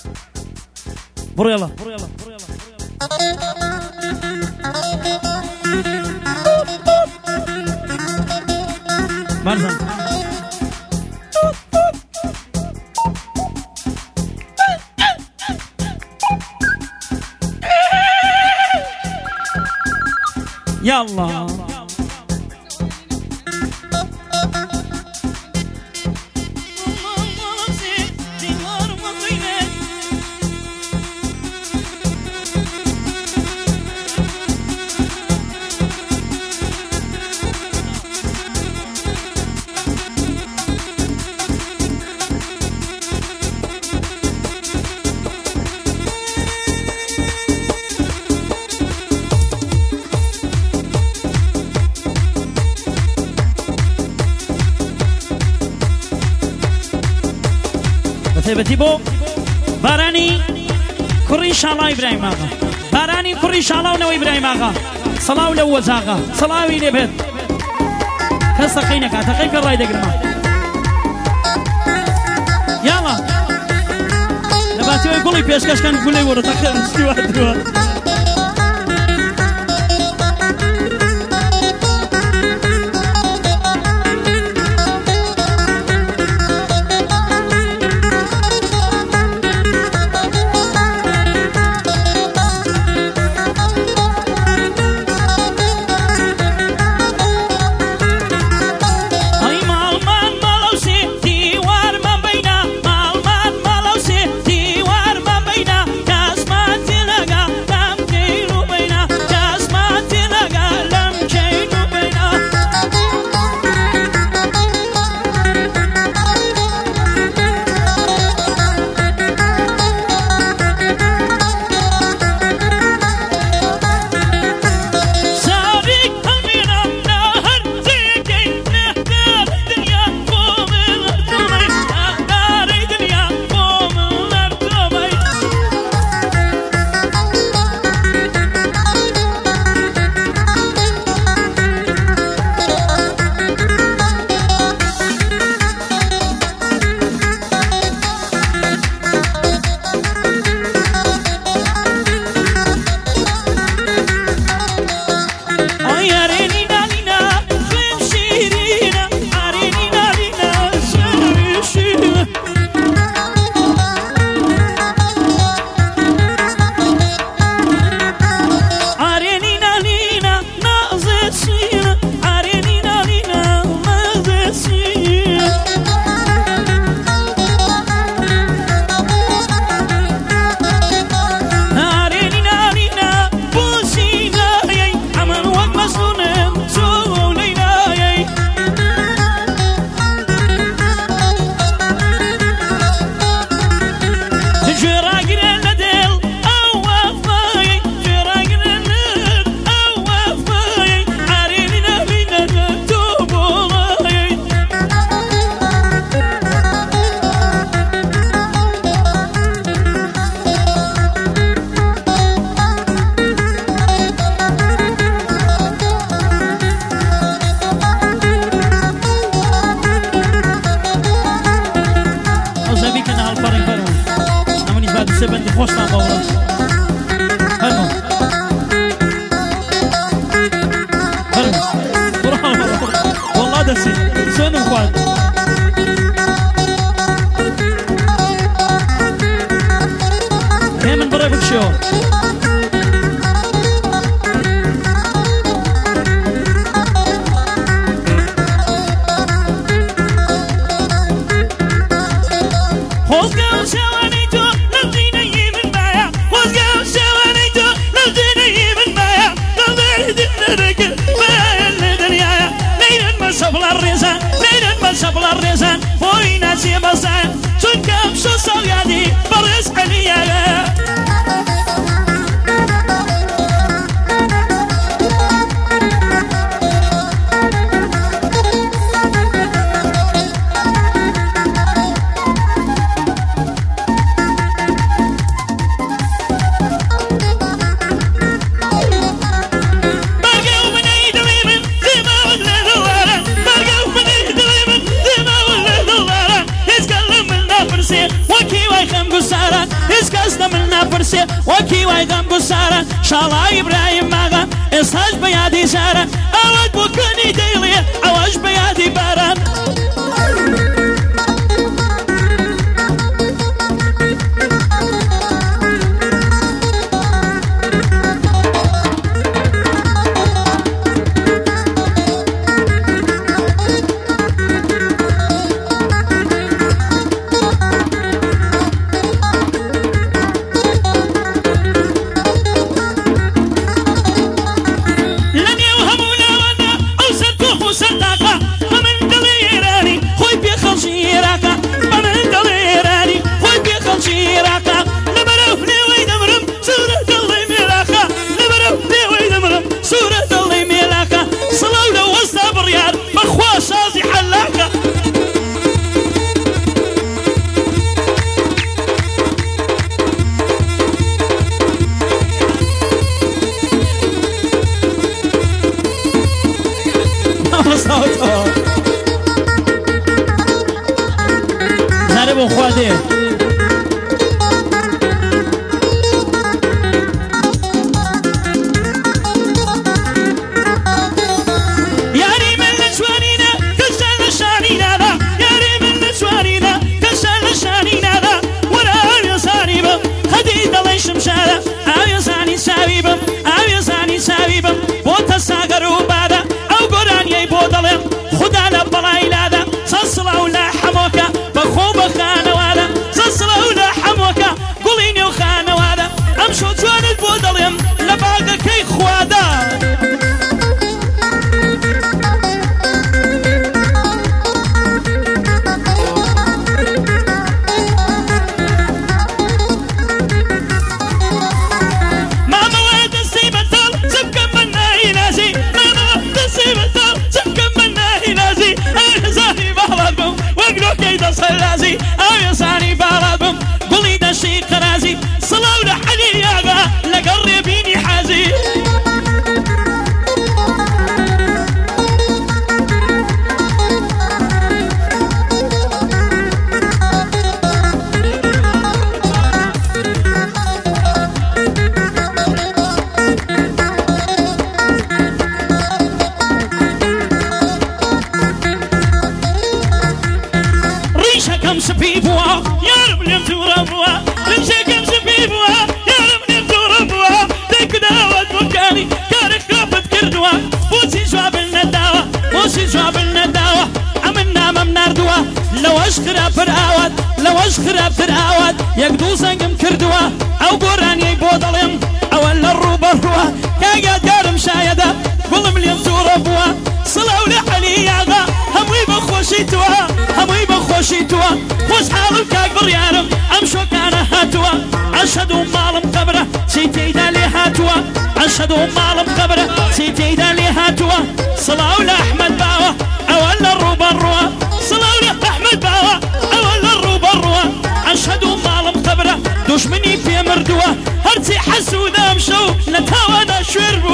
برو مرزم يلا بتي بو باراني كوري ان شاء الله ابراهيم اغا باراني كوري ان شاء الله ونو ابراهيم اغا صلاه ولو وزاغا صلاه ويلي بيت كسقينك تقيك الراي دقرما يلا نباتي يقولي بيشكش كان يقولي ورا تاخر استوى خوشم باورش هرمون برو والله دسي سونم خواد من برای بکشو شبل الرزان وين ناسي بزان تنكم شو صغيادي برز عليا فرسي وكي ويغم قصارة شالا إبراهيم ماغا إسهاج بيادي زارة أود بكني ديلي أواج بيادي باران زارب خواده ساويبم بوتا ساغرو بادا او قراني بودلم خدا لبلاي لادا صصلا ولا حموكا بخوب خانوادا صصلا ولا حموكا قوليني وخانوادا امشو جوان بودلم لباقا كي خوادا صلازي او يصاني بارابم قولي دا شي قرازي صلاو لحلي ياغا لقربيني حازي كم سبيبوا يا رب لم تربوا ريشة كم سبيبوا يا رب لم تربوا ديك داوت مكاني كارك رابط كردوا بوسي جواب النداوة بوسي جواب النداوة عملنا ممنار دوا لو اشخرا فرعوات لو اشخرا فرعوات يقدو سنقم كردوا او قراني بودلم او اللي الروبة روا كاقا دارم شايدا قلم لم تربوا صلاو لحلي ياغا هموي بخوشيتوا هموي بخوشيتوا خوش حالو كاكبر يارم امشو كان هاتوا اشهدو مالم قبره سيتيدا لي هاتوا اشهدو مالم قبره سيتيدا لي هاتوا صلاو لأحمد باوة اولا الروبا الروا صلاو لأحمد باوة اولا الروبا الروا اشهدو مالم قبره دشمني في مردوا هرتي حسو دامشو نتاوانا شوير